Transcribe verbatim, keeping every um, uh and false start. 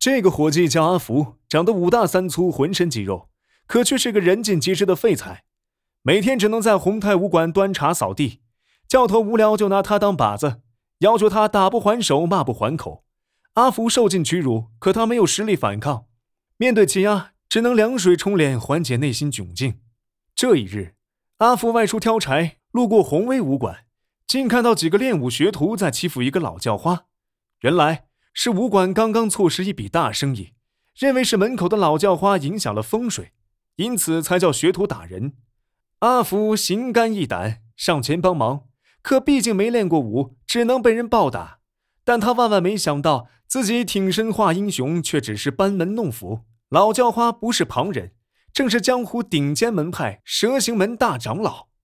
这个伙计叫阿福，长得五大三粗，浑身肌肉，可却是个人尽其事的废材，每天只能在宏泰武馆端茶扫地，教头无聊就拿他当靶子，要求他打不还手，骂不还口。阿福受尽屈辱，可他没有实力反抗，面对欺压，只能凉水冲脸，缓解内心窘境。这一日，阿福外出挑柴，路过宏威武馆，竟看到几个练武学徒在欺负一个老叫花。原来是武馆刚刚错失一笔大生意，认为是门口的老叫花影响了风水，因此才叫学徒打人。阿福心肝意胆，上前帮忙，可毕竟没练过武，只能被人暴打。但他万万没想到，自己挺身化英雄，却只是班门弄斧。老叫花不是旁人，正是江湖顶尖门派蛇形门大长老。